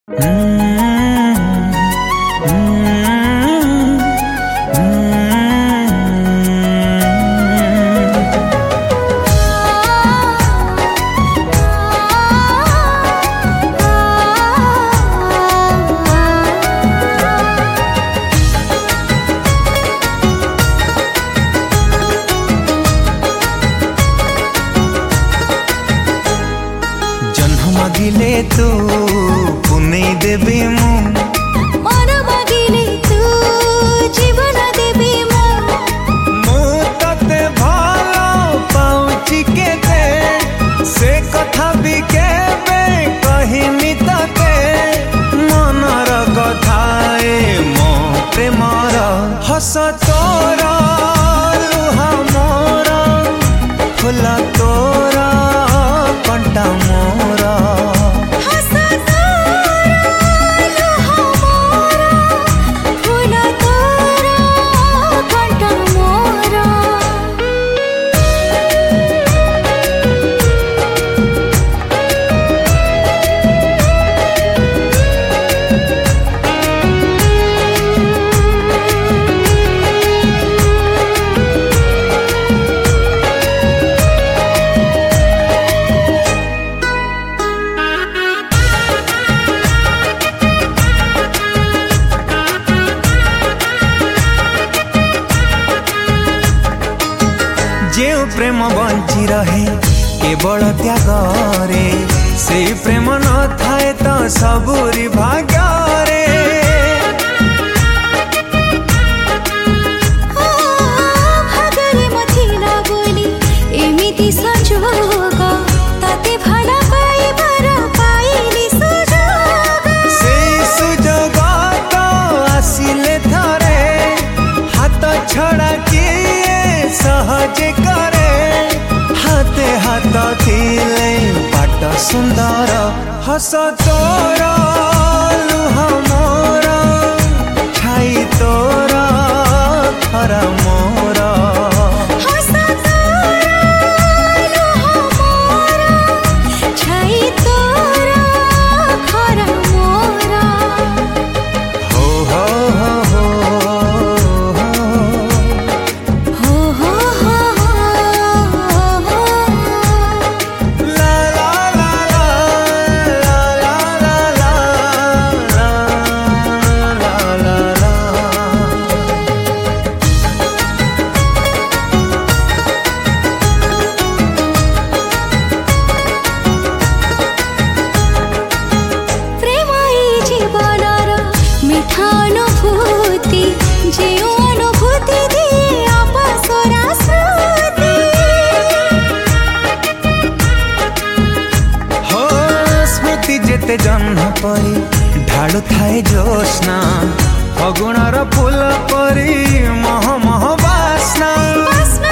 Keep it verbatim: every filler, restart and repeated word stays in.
मागिले तू पुनै देवी मु मन मागिले तू जीवन देवी मु मु तते भालो पाउची केते से कथा भी केबे कहिनी तते मनर कथाए मो प्रेमर हस तोरा लुहा मोरा फुला तोरा कंटा मोरा जे प्रेम बंची रहे केवल त्यागरे से प्रेम न थाए तो सबुरी भाग्यरे भाग्यरे मथिला बोली एमिति संजोग ताते भला पाइबार पाइली सुजोग से सुजोग तो आसिले थरे हाथ छड़ा किए सहज करे हाथे हाथ थिले बाट सुंदर हस तोरा लुहा मोरा छाई तोरा खरा मोरा हस तोरा लुहा मोरा छाई तोरा खरा मोरा हो हो हो हो हो हो हो ला ला ला ला ला ला ला ला ला ला प्रेम ई जीवनर मिठा अनुभूति जे अनुभूति दिए आपसरा स्मृति हो स्मृति जेते जन्म परी ढालु थाए जोस्ना फगुणर फूल परी मह मह बास्ना बस